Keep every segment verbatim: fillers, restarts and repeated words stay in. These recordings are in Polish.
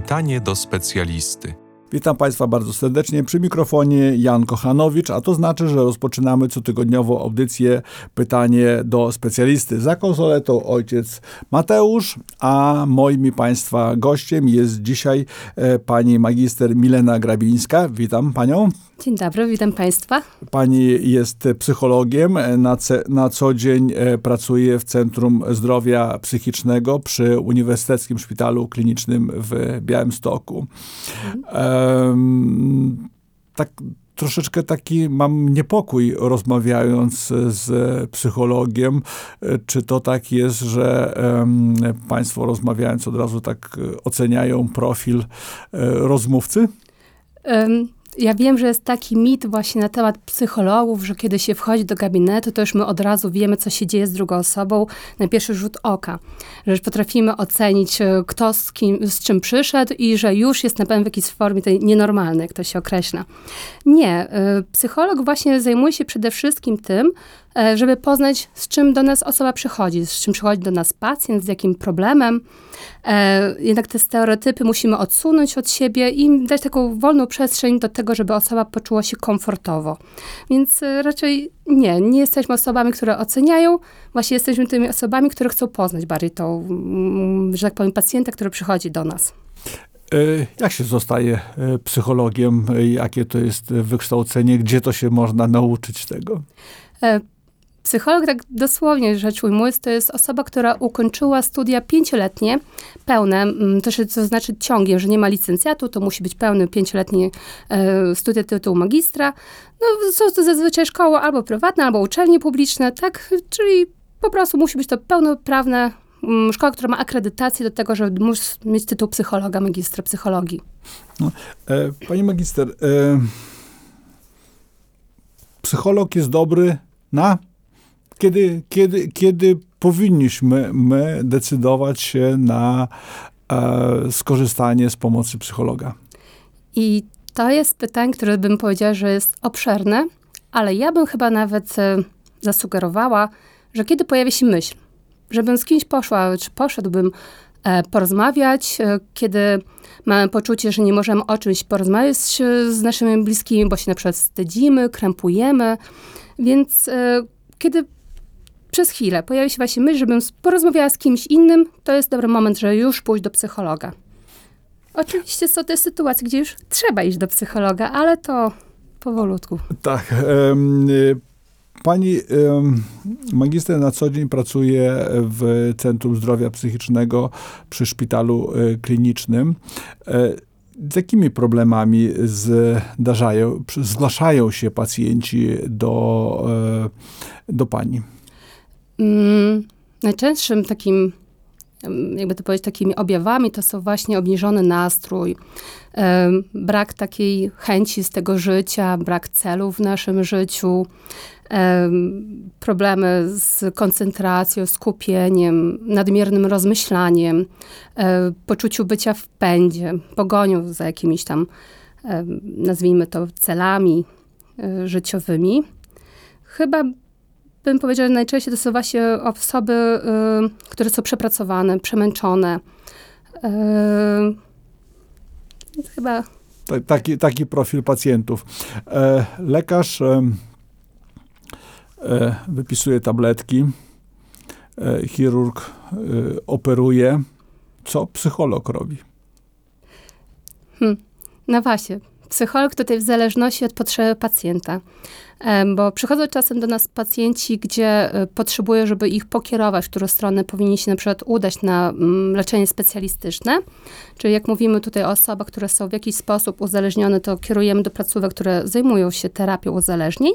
Pytanie do specjalisty. Witam Państwa bardzo serdecznie. Przy mikrofonie Jan Kochanowicz, a to znaczy, że rozpoczynamy cotygodniową audycję Pytanie do specjalisty. Za konsoletą ojciec Mateusz, a moim i Państwa gościem jest dzisiaj e, pani magister Milena Grabińska. Witam Panią. Dzień dobry, witam Państwa. Pani jest psychologiem, na, ce, na co dzień pracuje w Centrum Zdrowia Psychicznego przy Uniwersyteckim Szpitalu Klinicznym w Białymstoku. Um, tak troszeczkę taki mam niepokój rozmawiając z psychologiem, czy to tak jest, że um, Państwo rozmawiając od razu tak oceniają profil um, rozmówcy? Um. Ja wiem, że jest taki mit właśnie na temat psychologów, że kiedy się wchodzi do gabinetu, to już my od razu wiemy, co się dzieje z drugą osobą na pierwszy rzut oka. Że już potrafimy ocenić, kto z, kim, z czym przyszedł i że już jest na pewno w jakiejś formie tej nienormalnej, jak to się określa. Nie. Psycholog właśnie zajmuje się przede wszystkim tym, żeby poznać, z czym do nas osoba przychodzi, z czym przychodzi do nas pacjent, z jakim problemem. E, jednak te stereotypy musimy odsunąć od siebie i dać taką wolną przestrzeń do tego, żeby osoba poczuła się komfortowo. Więc e, raczej nie, nie jesteśmy osobami, które oceniają, właśnie jesteśmy tymi osobami, które chcą poznać bardziej tą, mm, że tak powiem, pacjenta, który przychodzi do nas. Jak się zostaje psychologiem? Jakie to jest wykształcenie? Gdzie to się można nauczyć tego? E, Psycholog, tak dosłownie rzecz ujmując, to jest osoba, która ukończyła studia pięcioletnie, pełne, to, się, to znaczy ciągiem, że nie ma licencjatu, to musi być pełny pięcioletni e, studia tytułu magistra. No, są to zazwyczaj szkoły albo prywatne, albo uczelnie publiczne, tak? Czyli po prostu musi być to pełnoprawna m, szkoła, która ma akredytację do tego, żeby móc mieć tytuł psychologa, magistra psychologii. No, e, pani magister, e, psycholog jest dobry na... Kiedy, kiedy, kiedy powinniśmy my decydować się na e, skorzystanie z pomocy psychologa? I to jest pytanie, które bym powiedziała, że jest obszerne, ale ja bym chyba nawet e, zasugerowała, że kiedy pojawi się myśl, żebym z kimś poszła, czy poszedłbym e, porozmawiać, e, kiedy mamy poczucie, że nie możemy o czymś porozmawiać z, z naszymi bliskimi, bo się na przykład wstydzimy, krępujemy, więc e, kiedy przez chwilę pojawi się właśnie myśl, żebym porozmawiała z kimś innym, to jest dobry moment, żeby już pójść do psychologa. Oczywiście są te sytuacje, gdzie już trzeba iść do psychologa, ale to powolutku. Tak. Um, pani um, magister na co dzień pracuje w Centrum Zdrowia Psychicznego przy Szpitalu Klinicznym. Z jakimi problemami zdarzają, zgłaszają się pacjenci do, do pani? Hmm, najczęstszym takim, jakby to powiedzieć, takimi objawami to są właśnie obniżony nastrój, e, brak takiej chęci z tego życia, brak celów w naszym życiu, e, problemy z koncentracją, skupieniem, nadmiernym rozmyślaniem, e, poczuciu bycia w pędzie, pogonią za jakimiś tam, e, nazwijmy to, celami e, życiowymi. Chyba bym powiedziała, że najczęściej to są właśnie osoby, y, które są przepracowane, przemęczone. Y, chyba... Taki, taki profil pacjentów. E, lekarz e, e, wypisuje tabletki, e, chirurg e, operuje. Co psycholog robi? Hmm. No właśnie. Psycholog tutaj w zależności od potrzeby pacjenta. Bo przychodzą czasem do nas pacjenci, gdzie potrzebują, żeby ich pokierować, w którą stronę powinni się na przykład udać na leczenie specjalistyczne. Czyli jak mówimy tutaj o osobach, które są w jakiś sposób uzależnione, to kierujemy do placówek, które zajmują się terapią uzależnień.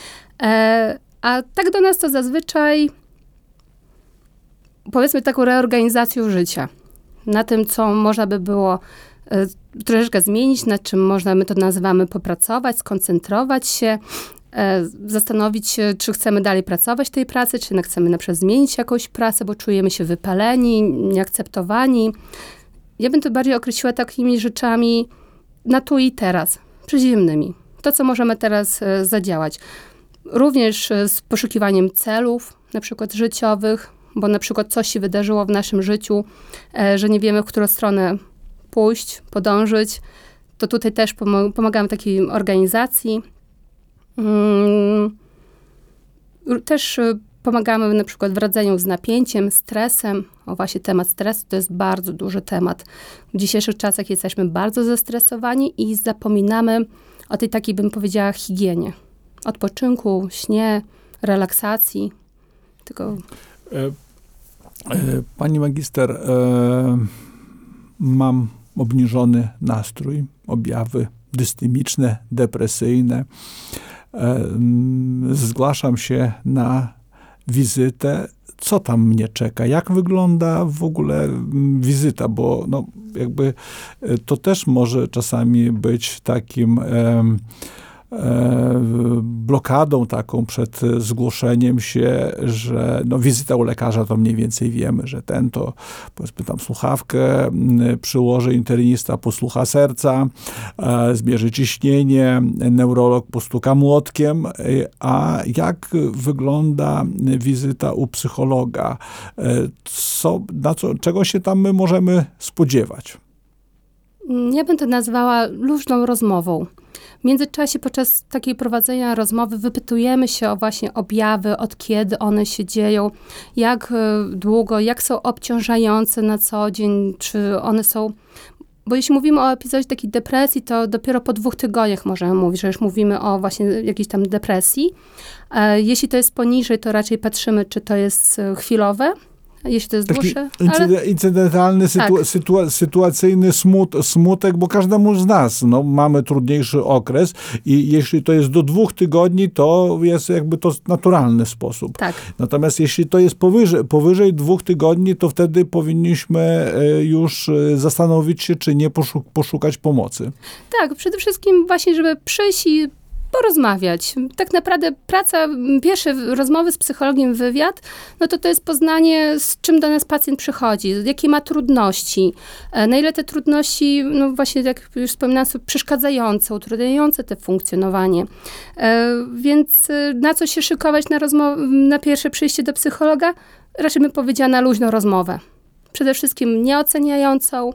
A tak do nas to zazwyczaj, powiedzmy, taką reorganizacją życia. Na tym, co można by było troszeczkę zmienić, nad czym można, my to nazywamy, popracować, skoncentrować się, e, zastanowić się, czy chcemy dalej pracować w tej pracy, czy chcemy na przykład zmienić jakąś pracę, bo czujemy się wypaleni, nieakceptowani. Ja bym to bardziej określiła takimi rzeczami na tu i teraz, przyziemnymi. To, co możemy teraz e, zadziałać. Również e, z poszukiwaniem celów, na przykład życiowych, bo na przykład coś się wydarzyło w naszym życiu, e, że nie wiemy, w którą stronę pójść, podążyć, to tutaj też pom- pomagamy takiej organizacji. Hmm. Też pomagamy na przykład w radzeniu z napięciem, stresem. O właśnie temat stresu to jest bardzo duży temat. W dzisiejszych czasach jesteśmy bardzo zestresowani i zapominamy o tej takiej, bym powiedziała, higienie. Odpoczynku, śnie, relaksacji. Tylko... E, e, pani magister, e, mam obniżony nastrój, objawy dystemiczne, depresyjne. E, zgłaszam się na wizytę. Co tam mnie czeka? Jak wygląda w ogóle wizyta? Bo no, jakby to też może czasami być takim e, e, blokadą taką przed zgłoszeniem się, że no, wizyta u lekarza to mniej więcej wiemy, że ten to powiedzmy tam słuchawkę przyłoży, internista posłucha serca, e, zmierzy ciśnienie, neurolog postuka młotkiem. A jak wygląda wizyta u psychologa? Co, na co, czego się tam my możemy spodziewać? Ja bym to nazwała luźną rozmową. W międzyczasie podczas takiej prowadzenia rozmowy wypytujemy się o właśnie objawy, od kiedy one się dzieją, jak długo, jak są obciążające na co dzień, czy one są... Bo jeśli mówimy o epizodzie takiej depresji, to dopiero po dwóch tygodniach możemy mówić, że już mówimy o właśnie jakiejś tam depresji. Jeśli to jest poniżej, to raczej patrzymy, czy to jest chwilowe, jeśli to jest taki dłuższe. Incyde, ale... incydentalny, sytu, tak. sytua, sytuacyjny smut, smutek, bo każdemu z nas no, mamy trudniejszy okres i jeśli to jest do dwóch tygodni, to jest jakby to naturalny sposób. Tak. Natomiast jeśli to jest powyżej, powyżej dwóch tygodni, to wtedy powinniśmy już zastanowić się, czy nie poszuk- poszukać pomocy. Tak, przede wszystkim właśnie, żeby przyjść i porozmawiać. Tak naprawdę praca, pierwsze rozmowy z psychologiem, wywiad, no to to jest poznanie, z czym do nas pacjent przychodzi, jakie ma trudności, na ile te trudności, no właśnie jak już wspominałam, są przeszkadzające, utrudniające te funkcjonowanie. Więc na co się szykować na rozmowę, na pierwsze przyjście do psychologa? Raczej bym powiedziała na luźną rozmowę. Przede wszystkim nieoceniającą.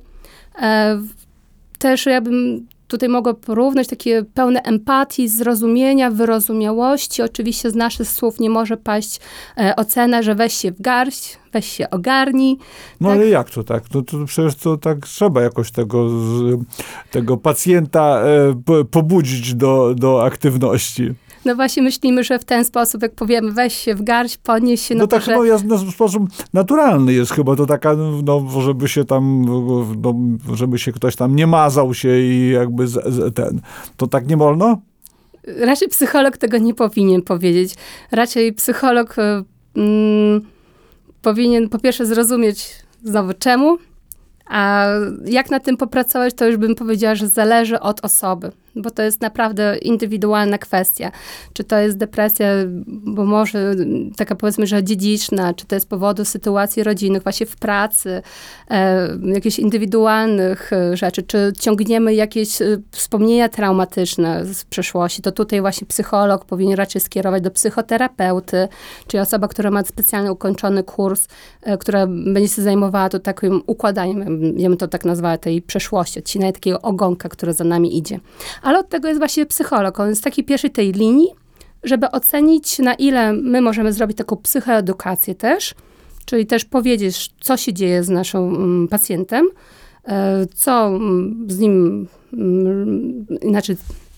Też ja bym tutaj mogę porównać takie pełne empatii, zrozumienia, wyrozumiałości. Oczywiście z naszych słów nie może paść e, ocena, że weź się w garść, weź się ogarnij. No tak? ale jak to tak? No to przecież to tak trzeba jakoś tego, tego pacjenta e, pobudzić do, do aktywności. No właśnie myślimy, że w ten sposób, jak powiemy, weź się w garść, podnieś się. No, no tak to, chyba że... jest, no, w sposób naturalny jest chyba to taka, no, żeby się tam, no, żeby się ktoś tam nie mazał się i jakby z, z, ten. To tak nie wolno? Raczej psycholog tego nie powinien powiedzieć. Raczej psycholog mm, powinien po pierwsze zrozumieć znowu czemu, a jak na tym popracować, to już bym powiedziała, że zależy od osoby, bo to jest naprawdę indywidualna kwestia. Czy to jest depresja, bo może taka powiedzmy, że dziedziczna, czy to jest z powodu sytuacji rodzinnych, właśnie w pracy, e, jakichś indywidualnych rzeczy, czy ciągniemy jakieś wspomnienia traumatyczne z przeszłości, to tutaj właśnie psycholog powinien raczej skierować do psychoterapeuty, czyli osoba, która ma specjalnie ukończony kurs, e, która będzie się zajmowała to takim układaniem, ja bym to tak nazwała, tej przeszłości, odcinania takiego ogonka, który za nami idzie. Ale od tego jest właśnie psycholog. On jest z takiej pierwszej tej linii, żeby ocenić, na ile my możemy zrobić taką psychoedukację też, czyli też powiedzieć, co się dzieje z naszym um, pacjentem, e, co um, z nim, um, inaczej,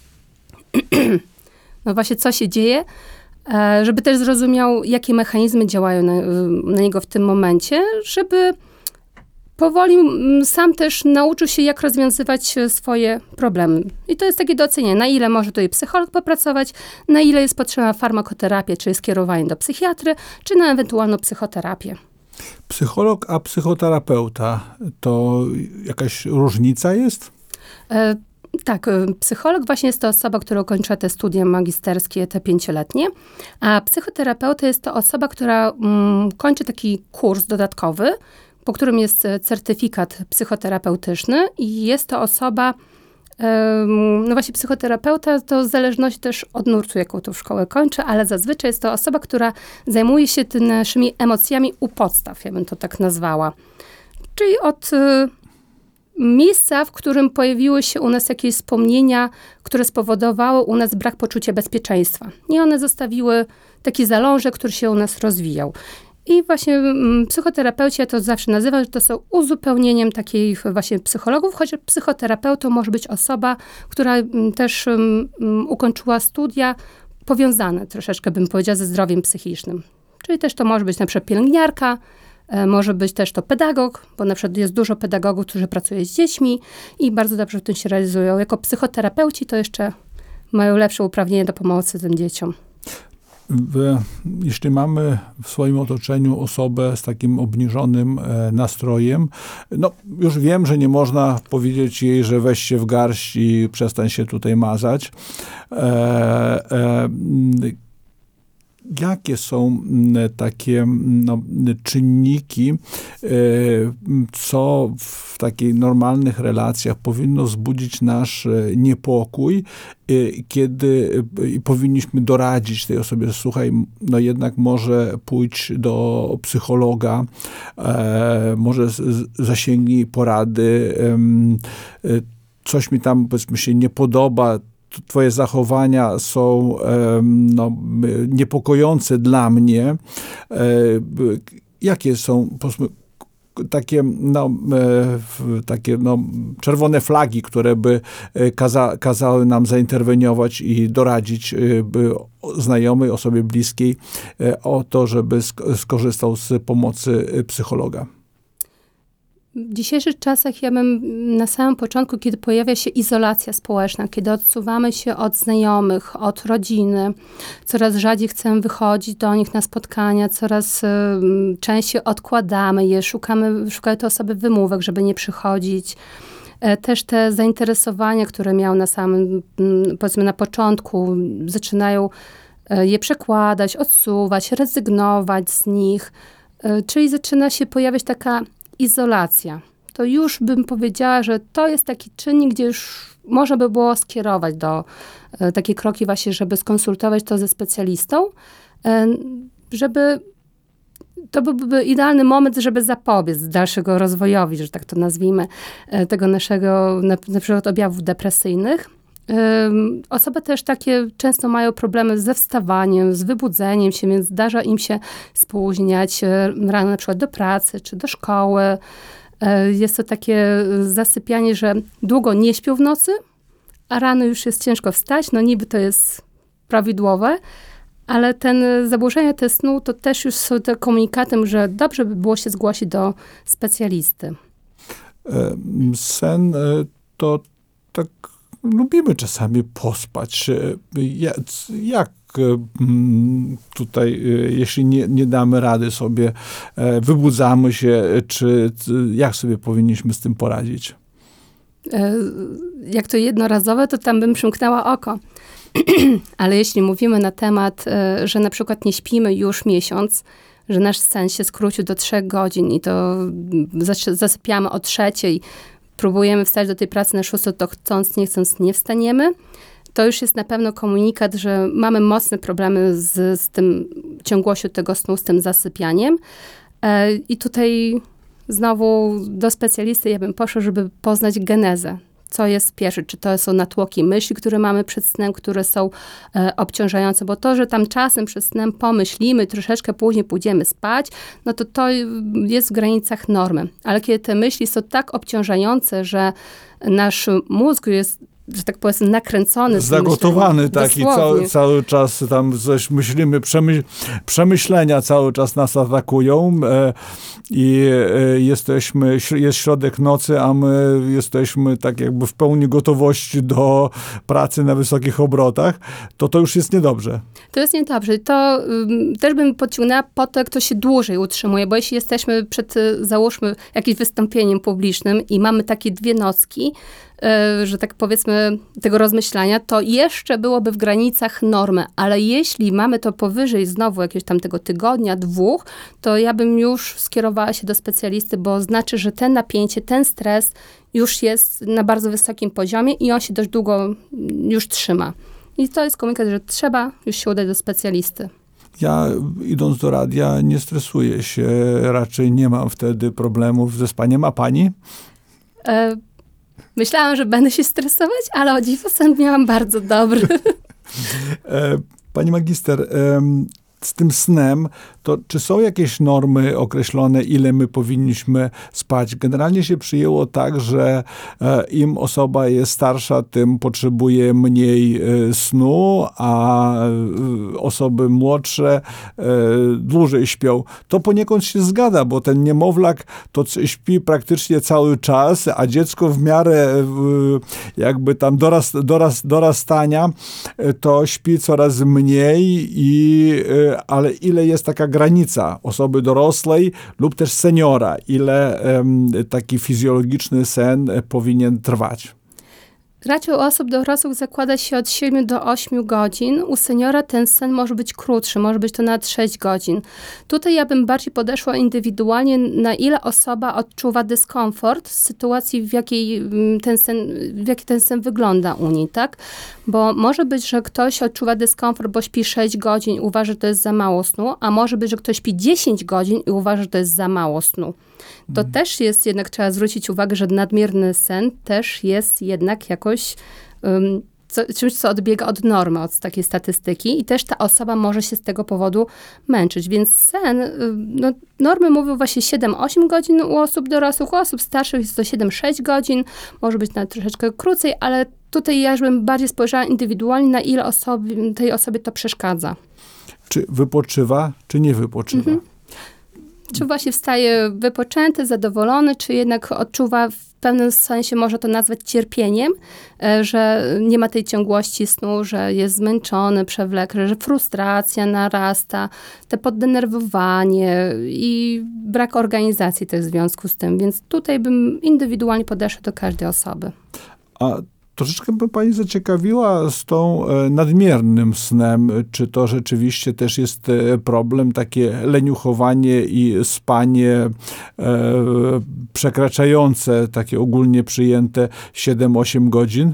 no właśnie, co się dzieje, e, żeby też zrozumiał, jakie mechanizmy działają na, na niego w tym momencie, żeby powoli sam też nauczył się, jak rozwiązywać swoje problemy. I to jest takie do ocenienia, na ile może tutaj psycholog popracować, na ile jest potrzebna farmakoterapia, czyli skierowanie do psychiatry, czy na ewentualną psychoterapię. Psycholog a psychoterapeuta, to jakaś różnica jest? E, tak, psycholog właśnie jest to osoba, która ukończyła te studia magisterskie, te pięcioletnie, a psychoterapeuta jest to osoba, która mm, kończy taki kurs dodatkowy, po którym jest certyfikat psychoterapeutyczny i jest to osoba, no właśnie psychoterapeuta, to w zależności też od nurtu, jaką tą szkołę kończy, ale zazwyczaj jest to osoba, która zajmuje się tymi naszymi emocjami u podstaw, ja bym to tak nazwała. Czyli od miejsca, w którym pojawiły się u nas jakieś wspomnienia, które spowodowały u nas brak poczucia bezpieczeństwa. I one zostawiły taki zalążek, który się u nas rozwijał. I właśnie mm, psychoterapeuci, ja to zawsze nazywam, że to są uzupełnieniem takich właśnie psychologów, chociaż psychoterapeutą może być osoba, która mm, też mm, ukończyła studia powiązane troszeczkę, bym powiedziała, ze zdrowiem psychicznym. Czyli też to może być na przykład pielęgniarka, e, może być też to pedagog, bo na przykład jest dużo pedagogów, którzy pracują z dziećmi i bardzo dobrze w tym się realizują. Jako psychoterapeuci to jeszcze mają lepsze uprawnienia do pomocy tym dzieciom. W, jeśli mamy w swoim otoczeniu osobę z takim obniżonym e, nastrojem, no już wiem, że nie można powiedzieć jej, że weź się w garść i przestań się tutaj mazać. E, e, Jakie są takie no, czynniki, co w takich normalnych relacjach powinno wzbudzić nasz niepokój, kiedy powinniśmy doradzić tej osobie, że słuchaj, no jednak może pójdź do psychologa, może zasięgnij porady, coś mi tam, powiedzmy, się nie podoba, twoje zachowania są no, niepokojące dla mnie. Jakie są, powiedzmy, takie, no, takie no, czerwone flagi, które by kaza, kazały nam zainterweniować i doradzić by znajomej, osobie bliskiej o to, żeby skorzystał z pomocy psychologa? W dzisiejszych czasach ja bym na samym początku, kiedy pojawia się izolacja społeczna, kiedy odsuwamy się od znajomych, od rodziny, coraz rzadziej chcemy wychodzić do nich na spotkania, coraz y, częściej odkładamy je, szukamy, szukają te osoby wymówek, żeby nie przychodzić. E, też te zainteresowania, które miał na samym, m, powiedzmy na początku, zaczynają e, je przekładać, odsuwać, rezygnować z nich. E, czyli zaczyna się pojawiać taka izolacja. To już bym powiedziała, że to jest taki czynnik, gdzie już można by było skierować do e, takie kroki właśnie, żeby skonsultować to ze specjalistą, e, żeby to byłby idealny moment, żeby zapobiec dalszego rozwojowi, że tak to nazwijmy, e, tego naszego, na, na przykład objawów depresyjnych. E, osoby też takie często mają problemy ze wstawaniem, z wybudzeniem się, więc zdarza im się spóźniać e, rano na przykład do pracy czy do szkoły. E, jest to takie zasypianie, że długo nie śpią w nocy, a rano już jest ciężko wstać. No niby to jest prawidłowe, ale ten zaburzenia te snu to też już są te komunikatem, że dobrze by było się zgłosić do specjalisty. E, sen e, to tak lubimy czasami pospać. Jak, jak tutaj, jeśli nie, nie damy rady sobie, wybudzamy się, czy jak sobie powinniśmy z tym poradzić? Jak to jednorazowe, to tam bym przymknęła oko. Ale jeśli mówimy na temat, że na przykład nie śpimy już miesiąc, że nasz sen się skrócił do trzech godzin i to zasypiamy o trzeciej, próbujemy wstać do tej pracy na szóstą, to chcąc, nie chcąc, nie wstaniemy, to już jest na pewno komunikat, że mamy mocne problemy z, z tym ciągłością tego snu, z tym zasypianiem. E, I tutaj znowu do specjalisty ja bym poszła, żeby poznać genezę. Co jest pierwsze? Czy to są natłoki myśli, które mamy przed snem, które są e, obciążające? Bo to, że tam czasem przed snem pomyślimy, troszeczkę później pójdziemy spać, no to to jest w granicach normy. Ale kiedy te myśli są tak obciążające, że nasz mózg jest, że tak powiem, nakręcony. Zagotowany taki, cały, cały czas tam coś myślimy, przemyśl, przemyślenia cały czas nas atakują e, i e, jesteśmy, jest środek nocy, a my jesteśmy tak jakby w pełni gotowości do pracy na wysokich obrotach, to to już jest niedobrze. To jest niedobrze. To y, też bym podciągnęła po to, jak to się dłużej utrzymuje, bo jeśli jesteśmy przed, załóżmy, jakimś wystąpieniem publicznym i mamy takie dwie nocki, że tak powiedzmy, tego rozmyślania, to jeszcze byłoby w granicach normy, ale jeśli mamy to powyżej znowu jakiegoś tam tego tygodnia, dwóch, to ja bym już skierowała się do specjalisty, bo znaczy, że ten napięcie, ten stres już jest na bardzo wysokim poziomie i on się dość długo już trzyma. I to jest komunikat, że trzeba już się udać do specjalisty. Ja idąc do radia nie stresuję się, raczej nie mam wtedy problemów ze spaniem, a pani? E, myślałam, że będę się stresować, ale o dziwo sen miałam bardzo dobry. E, pani magister, z tym snem, to czy są jakieś normy określone, ile my powinniśmy spać? Generalnie się przyjęło tak, że im osoba jest starsza, tym potrzebuje mniej snu, a osoby młodsze dłużej śpią. To poniekąd się zgadza, bo ten niemowlak to śpi praktycznie cały czas, a dziecko w miarę jakby tam dorast, dorast, dorastania to śpi coraz mniej, i, ale ile jest taka granica osoby dorosłej lub też seniora, ile um, taki fizjologiczny sen powinien trwać? Raczej u osób dorosłych zakłada się od siedmiu do ośmiu godzin. U seniora ten sen może być krótszy, może być to nawet sześć godzin. Tutaj ja bym bardziej podeszła indywidualnie, na ile osoba odczuwa dyskomfort z sytuacji, w jakiej ten sen, w jaki ten sen wygląda u niej, tak? Bo może być, że ktoś odczuwa dyskomfort, bo śpi sześć godzin i uważa, że to jest za mało snu, a może być, że ktoś śpi dziesięć godzin i uważa, że to jest za mało snu. To hmm. też jest jednak, trzeba zwrócić uwagę, że nadmierny sen też jest jednak jakoś um, co, czymś, co odbiega od normy, od takiej statystyki, i też ta osoba może się z tego powodu męczyć. Więc sen, no, normy mówią właśnie siedem osiem godzin u osób dorosłych, u osób starszych jest to siedem sześć godzin, może być nawet troszeczkę krócej, ale tutaj ja już bym bardziej spojrzała indywidualnie, na ile osoby, tej osobie to przeszkadza. Czy wypoczywa, czy nie wypoczywa? Mhm. Czy właśnie wstaje wypoczęty, zadowolony, czy jednak odczuwa w pewnym sensie, może to nazwać cierpieniem, że nie ma tej ciągłości snu, że jest zmęczony, przewlekły, że frustracja narasta, te poddenerwowanie i brak organizacji też w związku z tym. Więc tutaj bym indywidualnie podeszła do każdej osoby. A troszeczkę by pani zaciekawiła z tą nadmiernym snem. Czy to rzeczywiście też jest problem, takie leniuchowanie i spanie e, przekraczające takie ogólnie przyjęte siedem osiem godzin?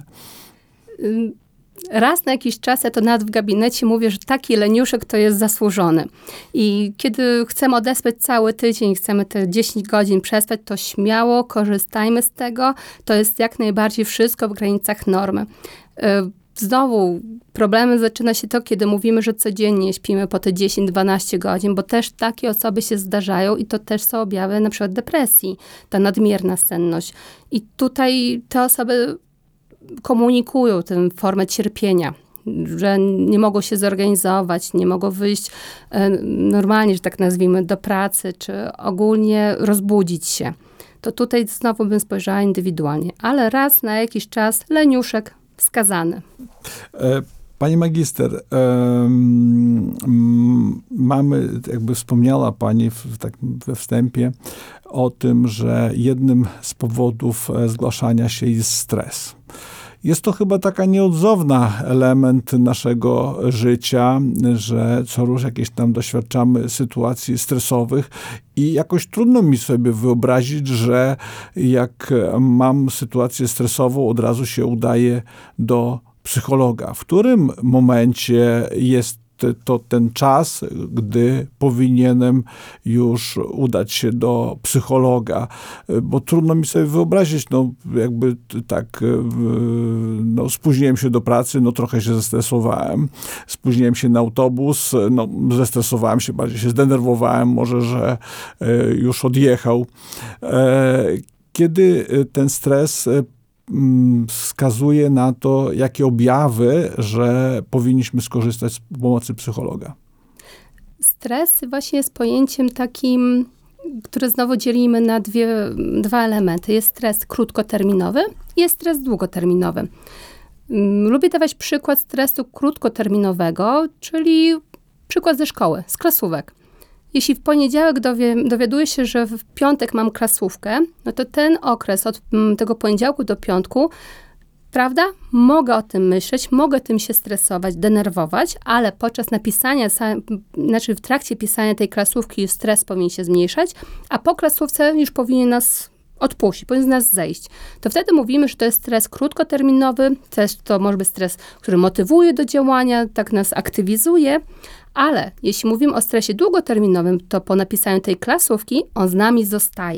Raz na jakiś czas, ja to nawet w gabinecie mówię, że taki leniuszek to jest zasłużony. I kiedy chcemy odespać cały tydzień, chcemy te dziesięć godzin przespać, to śmiało korzystajmy z tego. To jest jak najbardziej wszystko w granicach normy. Znowu problemy zaczyna się to, kiedy mówimy, że codziennie śpimy po te dziesięć dwanaście godzin, bo też takie osoby się zdarzają i to też są objawy na przykład depresji, ta nadmierna senność. I tutaj te osoby komunikują tę formę cierpienia, że nie mogą się zorganizować, nie mogą wyjść e, normalnie, że tak nazwijmy, do pracy, czy ogólnie rozbudzić się. To tutaj znowu bym spojrzała indywidualnie, ale raz na jakiś czas leniuszek wskazany. E- Pani magister, um, mamy, jakby wspomniała pani w, tak we wstępie o tym, że jednym z powodów zgłaszania się jest stres. Jest to chyba taka nieodzowna element naszego życia, że co rusz jakieś tam doświadczamy sytuacji stresowych i jakoś trudno mi sobie wyobrazić, że jak mam sytuację stresową, od razu się udaję do psychologa. W którym momencie jest to ten czas, gdy powinienem już udać się do psychologa? Bo trudno mi sobie wyobrazić, no jakby tak, no spóźniłem się do pracy, no trochę się zestresowałem. Spóźniłem się na autobus, no zestresowałem się, bardziej się zdenerwowałem, może, że już odjechał. Kiedy ten stres wskazuje na to, jakie objawy, że powinniśmy skorzystać z pomocy psychologa? Stres właśnie jest pojęciem takim, które znowu dzielimy na dwie, dwa elementy. Jest stres krótkoterminowy i jest stres długoterminowy. Lubię dawać przykład stresu krótkoterminowego, czyli przykład ze szkoły, z klasówek. Jeśli w poniedziałek dowie, dowiaduję się, że w piątek mam klasówkę, no to ten okres od m, tego poniedziałku do piątku, prawda, mogę o tym myśleć, mogę tym się stresować, denerwować, ale podczas napisania, znaczy w trakcie pisania tej klasówki stres powinien się zmniejszać, a po klasówce już powinien nas odpuścić, powinien z nas zejść. To wtedy mówimy, że to jest stres krótkoterminowy, też to może być stres, który motywuje do działania, tak nas aktywizuje, ale jeśli mówimy o stresie długoterminowym, to po napisaniu tej klasówki on z nami zostaje.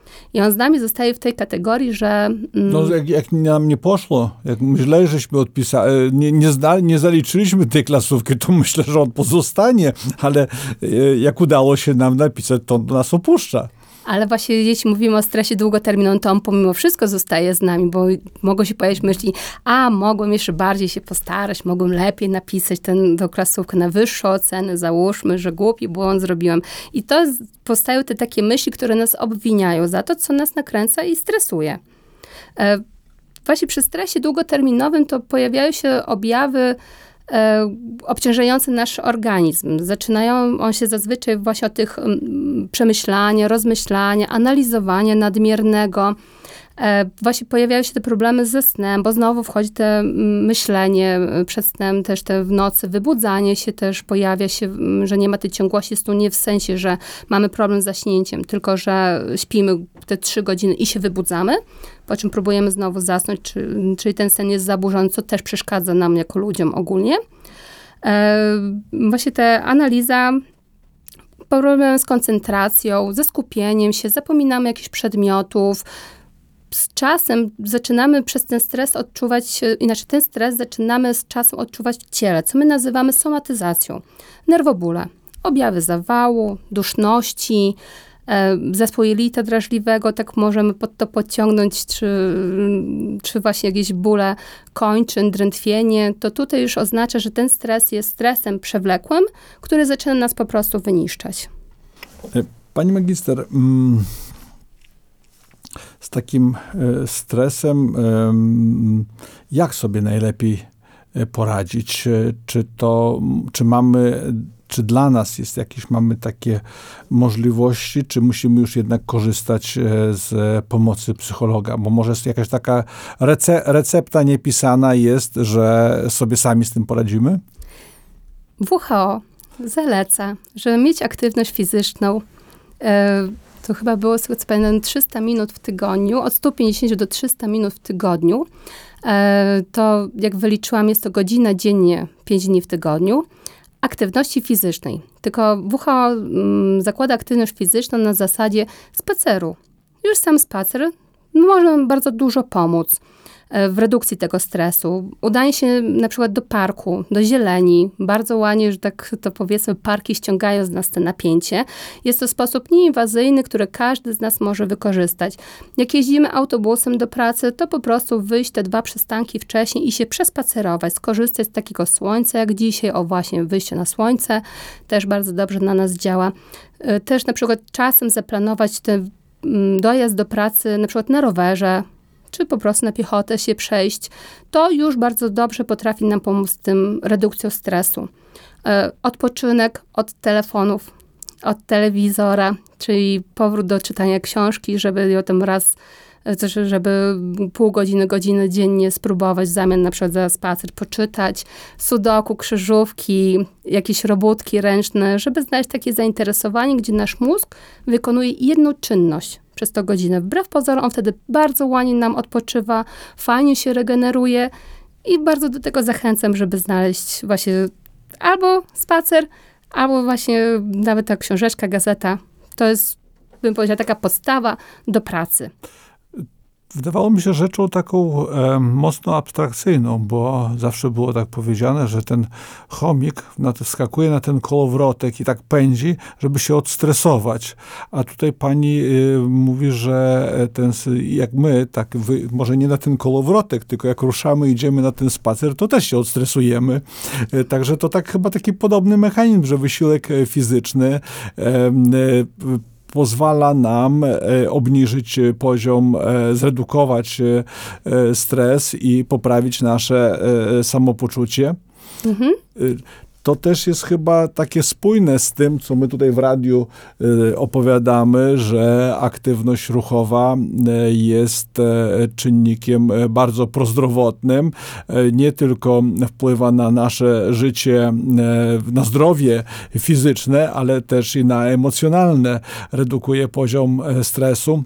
I on z nami zostaje w tej kategorii, że... Mm, no jak, jak nam nie poszło, jak źle żeśmy odpisali, nie, nie, zda, nie zaliczyliśmy tej klasówki, to myślę, że on pozostanie, ale jak udało się nam napisać, to nas opuszcza. Ale właśnie jeśli mówimy o stresie długoterminowym, to on pomimo wszystko zostaje z nami, bo mogą się pojawić myśli, a mogłem jeszcze bardziej się postarać, mogłem lepiej napisać tę klasówkę na wyższą ocenę, załóżmy, że głupi błąd zrobiłem. I to jest, powstają te takie myśli, które nas obwiniają za to, co nas nakręca i stresuje. E, właśnie przy stresie długoterminowym to pojawiają się objawy E, obciążający nasz organizm. Zaczynają on się zazwyczaj właśnie od tych um, przemyślania, rozmyślania, analizowania nadmiernego. E, właśnie pojawiają się te problemy ze snem, bo znowu wchodzi te um, myślenie przed snem, też te w nocy, wybudzanie się też pojawia się, um, że nie ma tej ciągłości snu, nie w sensie, że mamy problem z zaśnięciem, tylko że śpimy te trzy godziny i się wybudzamy, po czym próbujemy znowu zasnąć, czy, czyli ten sen jest zaburzony, co też przeszkadza nam jako ludziom ogólnie. E, właśnie ta analiza, problem z koncentracją, ze skupieniem się, zapominamy jakichś przedmiotów. Z czasem zaczynamy przez ten stres odczuwać, inaczej ten stres zaczynamy z czasem odczuwać w ciele, co my nazywamy somatyzacją. Nerwobóle, objawy zawału, duszności, zespół jelita drażliwego, tak możemy pod to podciągnąć, czy, czy właśnie jakieś bóle kończyn, drętwienie, to tutaj już oznacza, że ten stres jest stresem przewlekłym, który zaczyna nas po prostu wyniszczać. Pani magister, z takim stresem jak sobie najlepiej poradzić? Czy to, czy mamy Czy dla nas jest jakieś, mamy takie możliwości, czy musimy już jednak korzystać z pomocy psychologa? Bo może jest jakaś taka rece- recepta niepisana jest, że sobie sami z tym poradzimy? W H O zaleca, żeby mieć aktywność fizyczną, e, to chyba było, co pamiętam, trzysta minut w tygodniu, od stu pięćdziesięciu do trzystu minut w tygodniu. E, to jak wyliczyłam, jest to godzina dziennie, pięć dni w tygodniu. Aktywności fizycznej. Tylko W H O um, zakłada aktywność fizyczną na zasadzie spaceru. Już sam spacer może nam bardzo dużo pomóc e, w redukcji tego stresu. Udanie się na przykład do parku, do zieleni. Bardzo ładnie, że tak to powiedzmy, parki ściągają z nas te napięcie. Jest to sposób nieinwazyjny, który każdy z nas może wykorzystać. Jak jeździmy autobusem do pracy, to po prostu wyjść te dwa przystanki wcześniej i się przespacerować, skorzystać z takiego słońca jak dzisiaj. O właśnie, wyjście na słońce też bardzo dobrze na nas działa. Też na przykład czasem zaplanować ten dojazd do pracy na przykład na rowerze, czy po prostu na piechotę się przejść, to już bardzo dobrze potrafi nam pomóc z tym redukcją stresu. E, odpoczynek od telefonów, od telewizora, czyli powrót do czytania książki, żeby ją tam raz, żeby pół godziny, godziny dziennie spróbować w zamian na przykład za spacer poczytać, sudoku, krzyżówki, jakieś robótki ręczne, żeby znaleźć takie zainteresowanie, gdzie nasz mózg wykonuje jedną czynność przez tą godzinę. Wbrew pozorom on wtedy bardzo ładnie nam odpoczywa, fajnie się regeneruje i bardzo do tego zachęcam, żeby znaleźć właśnie albo spacer, albo właśnie nawet ta książeczka, gazeta. To jest, bym powiedziała, taka podstawa do pracy. Wydawało mi się rzeczą taką e, mocno abstrakcyjną, bo zawsze było tak powiedziane, że ten chomik na to wskakuje na ten kołowrotek i tak pędzi, żeby się odstresować. A tutaj pani y, mówi, że ten, jak my, tak wy, może nie na ten kołowrotek, tylko jak ruszamy, idziemy na ten spacer, to też się odstresujemy. E, także to tak chyba taki podobny mechanizm, że wysiłek fizyczny e, e, pozwala nam e, obniżyć poziom, e, zredukować e, stres i poprawić nasze e, samopoczucie. Mhm. E, to też jest chyba takie spójne z tym, co my tutaj w radiu y, opowiadamy, że aktywność ruchowa y, jest y, czynnikiem y, bardzo prozdrowotnym. Y, nie tylko wpływa na nasze życie, y, na zdrowie fizyczne, ale też i na emocjonalne. Redukuje poziom y, stresu.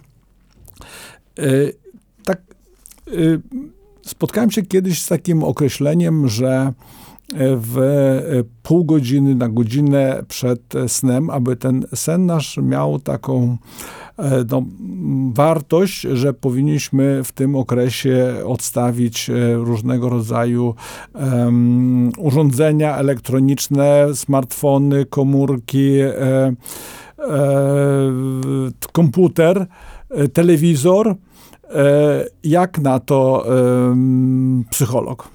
Y, tak, y, spotkałem się kiedyś z takim określeniem, że w pół godziny na godzinę przed snem, aby ten sen nasz miał taką no, wartość, że powinniśmy w tym okresie odstawić różnego rodzaju um, urządzenia elektroniczne, smartfony, komórki, e, e, komputer, telewizor. E, jak na to e, psycholog?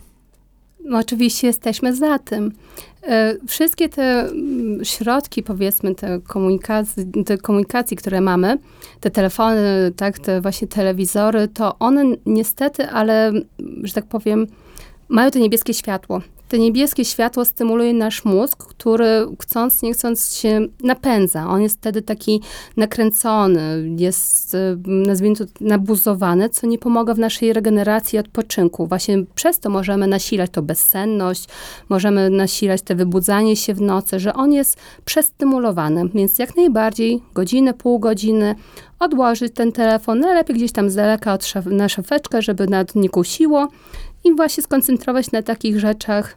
No, oczywiście jesteśmy za tym. Wszystkie te środki, powiedzmy, te komunikacji, te komunikacji, które mamy, te telefony, tak, te właśnie telewizory, to one niestety, ale, że tak powiem, mają to niebieskie światło. To niebieskie światło stymuluje nasz mózg, który chcąc, nie chcąc się napędza. On jest wtedy taki nakręcony, jest, nazwijmy to, nabuzowany, co nie pomaga w naszej regeneracji i odpoczynku. Właśnie przez to możemy nasilać to bezsenność, możemy nasilać te wybudzanie się w nocy, że on jest przestymulowany. Więc jak najbardziej godzinę, pół godziny odłożyć ten telefon, najlepiej gdzieś tam z daleka od szaf- na szafeczkę, żeby nad nie kusiło. I właśnie skoncentrować na takich rzeczach,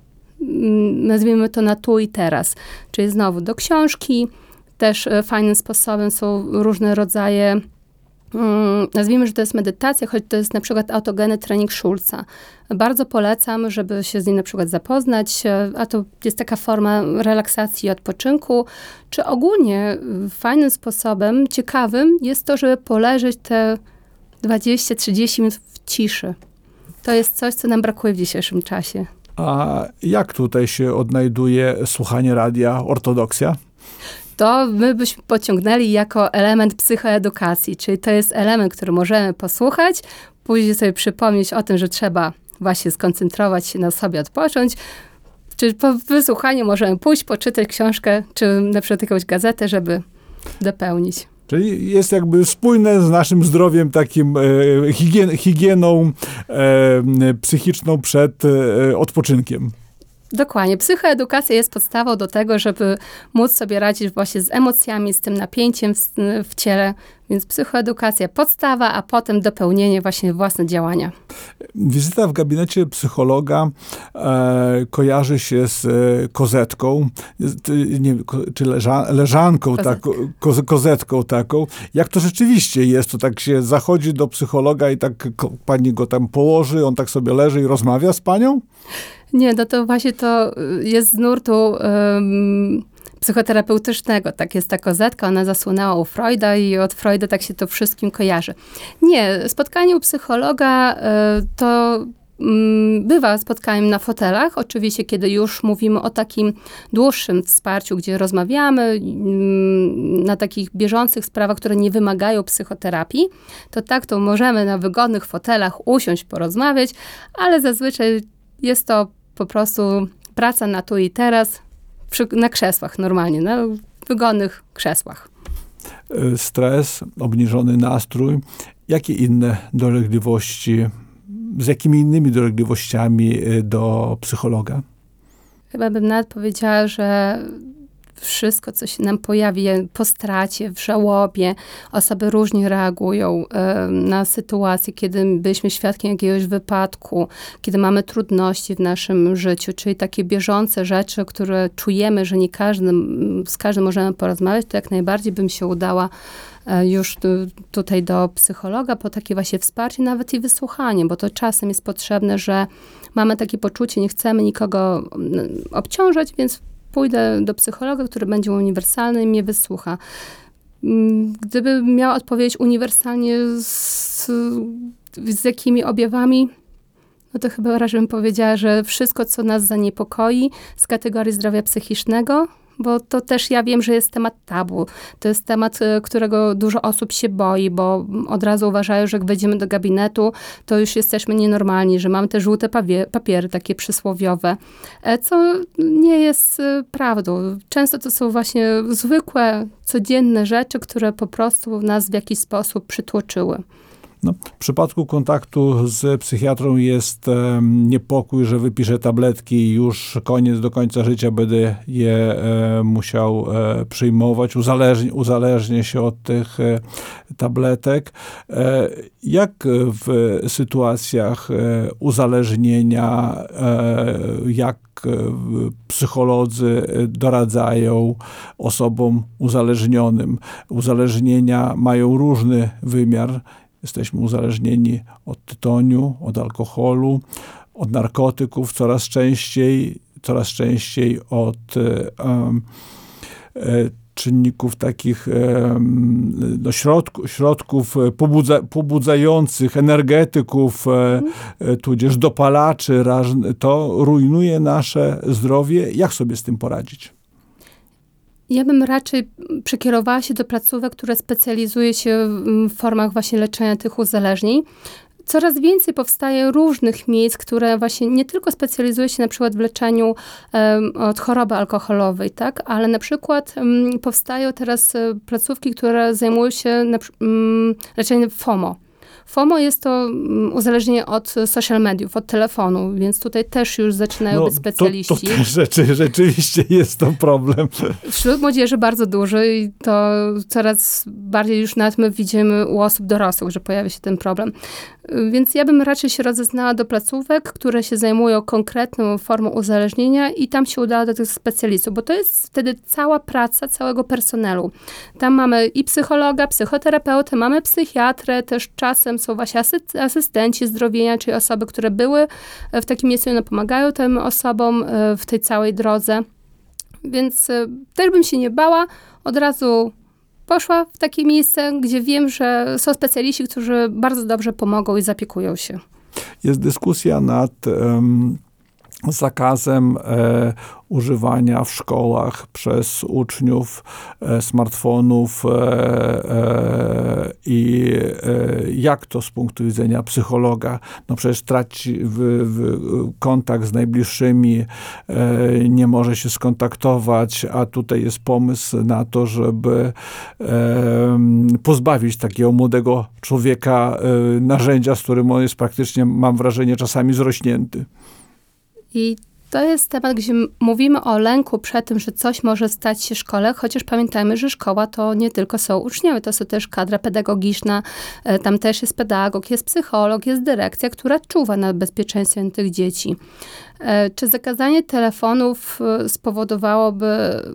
nazwijmy to na tu i teraz. Czyli znowu do książki, też fajnym sposobem są różne rodzaje, nazwijmy, że to jest medytacja, choć to jest na przykład autogenny trening Schulza. Bardzo polecam, żeby się z nim na przykład zapoznać, a to jest taka forma relaksacji i odpoczynku. Czy ogólnie fajnym sposobem, ciekawym jest to, żeby poleżeć te dwadzieścia trzydzieści minut w ciszy. To jest coś, co nam brakuje w dzisiejszym czasie. A jak tutaj się odnajduje słuchanie radia, ortodoksja? To my byśmy pociągnęli jako element psychoedukacji, czyli to jest element, który możemy posłuchać, później sobie przypomnieć o tym, że trzeba właśnie skoncentrować się na sobie, odpocząć. Czyli po wysłuchaniu możemy pójść, poczytać książkę, czy na przykład jakąś gazetę, żeby dopełnić. Czyli jest jakby spójne z naszym zdrowiem, takim e, higien, higieną e, psychiczną przed e, odpoczynkiem. Dokładnie. Psychoedukacja jest podstawą do tego, żeby móc sobie radzić właśnie z emocjami, z tym napięciem w, w ciele. Więc psychoedukacja podstawa, a potem dopełnienie właśnie własne działania. Wizyta w gabinecie psychologa e, kojarzy się z e, kozetką, nie, ko, czy leża, leżanką, tak, ko, kozetką taką. Jak to rzeczywiście jest? To tak się zachodzi do psychologa i tak ko, pani go tam położy, on tak sobie leży i rozmawia z panią? Nie, no to właśnie to jest z nurtu um, psychoterapeutycznego. Tak jest ta kozetka, ona zasłynęła u Freuda i od Freuda tak się to wszystkim kojarzy. Nie, spotkanie u psychologa y, to mm, bywa spotkaniem na fotelach. Oczywiście, kiedy już mówimy o takim dłuższym wsparciu, gdzie rozmawiamy mm, na takich bieżących sprawach, które nie wymagają psychoterapii, to tak, to możemy na wygodnych fotelach usiąść, porozmawiać, ale zazwyczaj jest to po prostu praca na tu i teraz, przy, na krzesłach normalnie, na wygodnych krzesłach. Stres, obniżony nastrój. Jakie inne dolegliwości, z jakimi innymi dolegliwościami do psychologa? Chyba bym nawet powiedziała, że wszystko, co się nam pojawi po stracie, w żałobie, osoby różnie reagują y, na sytuację, kiedy byliśmy świadkiem jakiegoś wypadku, kiedy mamy trudności w naszym życiu, czyli takie bieżące rzeczy, które czujemy, że nie każdym, z każdym możemy porozmawiać, to jak najbardziej bym się udała y, już tu, tutaj do psychologa po takie właśnie wsparcie, nawet i wysłuchanie, bo to czasem jest potrzebne, że mamy takie poczucie, nie chcemy nikogo y, obciążać, więc pójdę do psychologa, który będzie uniwersalny i mnie wysłucha. Gdybym miała odpowiedzieć uniwersalnie z, z jakimi objawami, no to chyba raczej bym powiedziała, że wszystko, co nas zaniepokoi z kategorii zdrowia psychicznego, bo to też ja wiem, że jest temat tabu. To jest temat, którego dużo osób się boi, bo od razu uważają, że jak wejdziemy do gabinetu, to już jesteśmy nienormalni, że mamy te żółte papier, papiery takie przysłowiowe, co nie jest prawdą. Często to są właśnie zwykłe, codzienne rzeczy, które po prostu nas w jakiś sposób przytłoczyły. No, w przypadku kontaktu z psychiatrą jest um, niepokój, że wypiszę tabletki i już koniec, do końca życia będę je e, musiał e, przyjmować, uzależni, uzależnię się od tych e, tabletek. E, jak w sytuacjach e, uzależnienia, e, jak psycholodzy doradzają osobom uzależnionym? Uzależnienia mają różny wymiar. Jesteśmy uzależnieni od tytoniu, od alkoholu, od narkotyków, coraz częściej, coraz częściej od um, czynników takich um, no, środku, środków pobudza, pobudzających, energetyków, mm. tudzież dopalaczy. To rujnuje nasze zdrowie. Jak sobie z tym poradzić? Ja bym raczej przekierowała się do placówek, które specjalizuje się w formach właśnie leczenia tych uzależnień. Coraz więcej powstaje różnych miejsc, które właśnie nie tylko specjalizuje się na przykład w leczeniu um, od choroby alkoholowej, tak, ale na przykład um, powstają teraz um, placówki, które zajmują się na, um, leczeniem FOMO. FOMO jest to uzależnienie od social mediów, od telefonu, więc tutaj też już zaczynają no, być specjaliści. To, to też rzeczy, rzeczywiście jest to problem. Wśród młodzieży bardzo duży i to coraz bardziej już nawet my widzimy u osób dorosłych, że pojawia się ten problem. Więc ja bym raczej się rozeznała do placówek, które się zajmują konkretną formą uzależnienia i tam się udała do tych specjalistów, bo to jest wtedy cała praca całego personelu. Tam mamy i psychologa, psychoterapeutę, mamy psychiatrę, też czasem są właśnie asy- asystenci zdrowienia, czyli osoby, które były w takim miejscu i one pomagają tym osobom w tej całej drodze. Więc też bym się nie bała, od razu poszła w takie miejsce, gdzie wiem, że są specjaliści, którzy bardzo dobrze pomogą i zaopiekują się. Jest dyskusja nad um, zakazem e, używania w szkołach przez uczniów e, smartfonów e, e, i e, jak to z punktu widzenia psychologa? No przecież traci w, w kontakt z najbliższymi, e, nie może się skontaktować, a tutaj jest pomysł na to, żeby e, pozbawić takiego młodego człowieka e, narzędzia, z którym on jest praktycznie, mam wrażenie, czasami zrośnięty. I to jest temat, gdzie mówimy o lęku przed tym, że coś może stać się w szkole, chociaż pamiętajmy, że szkoła to nie tylko są uczniowie, to są też kadra pedagogiczna, tam też jest pedagog, jest psycholog, jest dyrekcja, która czuwa nad bezpieczeństwem tych dzieci. Czy zakazanie telefonów spowodowałoby,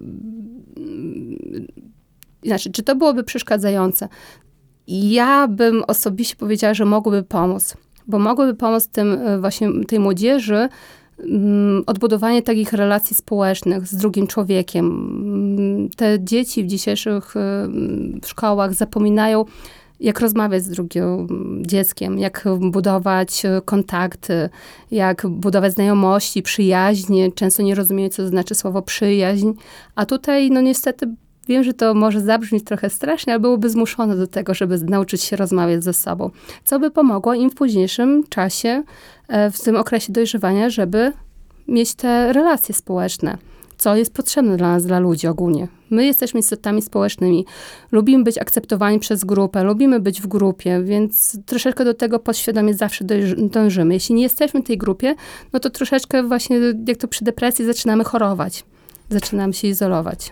znaczy, czy to byłoby przeszkadzające? Ja bym osobiście powiedziała, że mogłoby pomóc, bo mogłoby pomóc tym właśnie tej młodzieży, odbudowanie takich relacji społecznych z drugim człowiekiem. Te dzieci w dzisiejszych szkołach zapominają, jak rozmawiać z drugim dzieckiem, jak budować kontakty, jak budować znajomości, przyjaźnie. Często nie rozumieją, co to znaczy słowo przyjaźń. A tutaj, no niestety, wiem, że to może zabrzmieć trochę strasznie, ale byłoby zmuszone do tego, żeby nauczyć się rozmawiać ze sobą. Co by pomogło im w późniejszym czasie, w tym okresie dojrzewania, żeby mieć te relacje społeczne. Co jest potrzebne dla nas, dla ludzi ogólnie. My jesteśmy istotami społecznymi. Lubimy być akceptowani przez grupę, lubimy być w grupie, więc troszeczkę do tego podświadomie zawsze dążymy. Jeśli nie jesteśmy w tej grupie, no to troszeczkę właśnie, jak to przy depresji, zaczynamy chorować. Zaczynamy się izolować.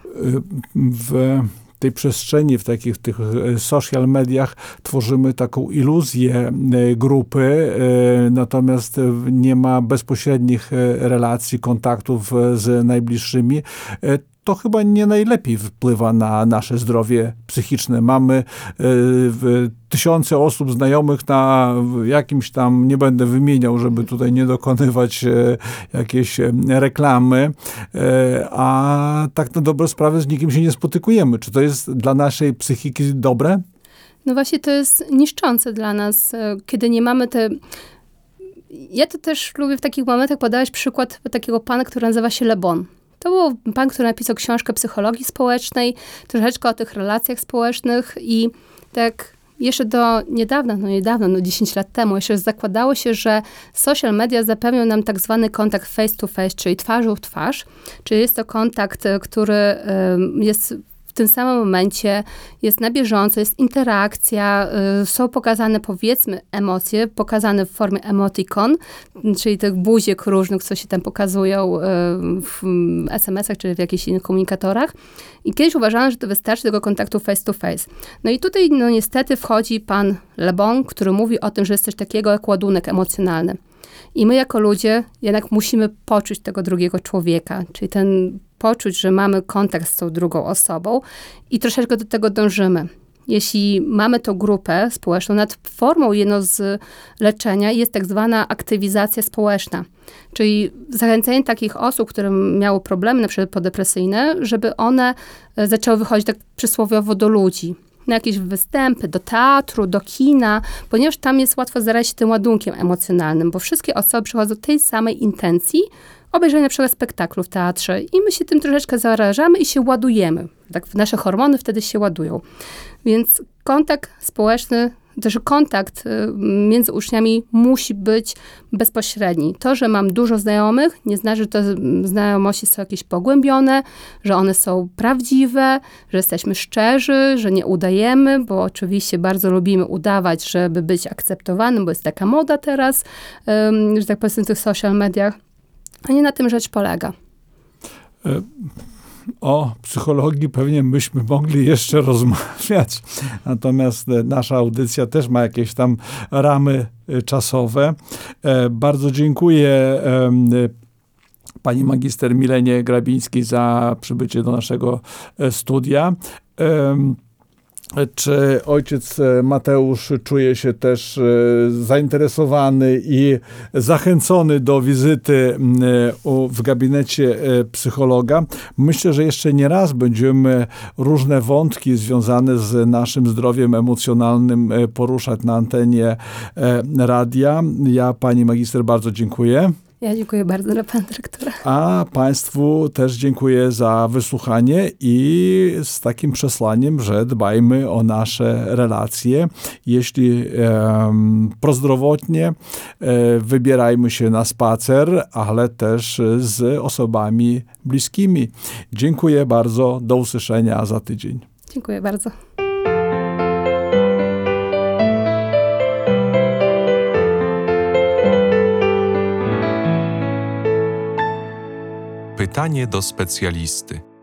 W tej przestrzeni, w takich tych social mediach tworzymy taką iluzję grupy, natomiast nie ma bezpośrednich relacji, kontaktów z najbliższymi. To chyba nie najlepiej wpływa na nasze zdrowie psychiczne. Mamy y, tysiące osób znajomych na jakimś tam, nie będę wymieniał, żeby tutaj nie dokonywać y, jakiejś reklamy, y, a tak na dobrą sprawę z nikim się nie spotykujemy. Czy to jest dla naszej psychiki dobre? No właśnie to jest niszczące dla nas, kiedy nie mamy te... Ja to też lubię w takich momentach podawać przykład takiego pana, który nazywa się Le Bon. To był pan, który napisał książkę psychologii społecznej, troszeczkę o tych relacjach społecznych i tak jeszcze do niedawna, no niedawno, no dziesięć lat temu, jeszcze zakładało się, że social media zapewnią nam tak zwany kontakt face to face, czyli twarzą w twarz, czyli jest to kontakt, który jest tym samym momencie jest na bieżąco, jest interakcja, y, są pokazane powiedzmy emocje, pokazane w formie emoticon, czyli tych buziek różnych, co się tam pokazują y, w es em esach czy w jakichś innych komunikatorach. I kiedyś uważano, że to wystarczy tego kontaktu face to face. No i tutaj no niestety wchodzi pan Le Bon, który mówi o tym, że jest coś takiego jak ładunek emocjonalny. I my jako ludzie jednak musimy poczuć tego drugiego człowieka, czyli ten poczuć, że mamy kontakt z tą drugą osobą i troszeczkę do tego dążymy. Jeśli mamy tą grupę społeczną, nad formą jedną z leczenia jest tak zwana aktywizacja społeczna, czyli zachęcenie takich osób, które miały problemy na przykład podepresyjne, żeby one zaczęły wychodzić tak przysłowiowo do ludzi, na jakieś występy, do teatru, do kina, ponieważ tam jest łatwo zarazić się tym ładunkiem emocjonalnym, bo wszystkie osoby przychodzą do tej samej intencji obejrzenia na przykład spektaklu w teatrze i my się tym troszeczkę zarażamy i się ładujemy. Tak nasze hormony wtedy się ładują. Więc kontakt społeczny, też kontakt między uczniami musi być bezpośredni. To, że mam dużo znajomych, nie znaczy, że te znajomości są jakieś pogłębione, że one są prawdziwe, że jesteśmy szczerzy, że nie udajemy, bo oczywiście bardzo lubimy udawać, żeby być akceptowanym, bo jest taka moda teraz, że tak powiem, w tych social mediach. A nie na tym rzecz polega. O psychologii pewnie byśmy mogli jeszcze rozmawiać, natomiast nasza audycja też ma jakieś tam ramy czasowe. Bardzo dziękuję pani magister Milenie Grabińskiej za przybycie do naszego studia. Czy ojciec Mateusz czuje się też zainteresowany i zachęcony do wizyty w gabinecie psychologa? Myślę, że jeszcze nie raz będziemy różne wątki związane z naszym zdrowiem emocjonalnym poruszać na antenie radia. Ja pani magister bardzo dziękuję. Ja dziękuję bardzo dla pana dyrektora. A państwu też dziękuję za wysłuchanie i z takim przesłaniem, że dbajmy o nasze relacje. Jeśli e, prozdrowotnie, e, wybierajmy się na spacer, ale też z osobami bliskimi. Dziękuję bardzo. Do usłyszenia za tydzień. Dziękuję bardzo. Pytanie do specjalisty.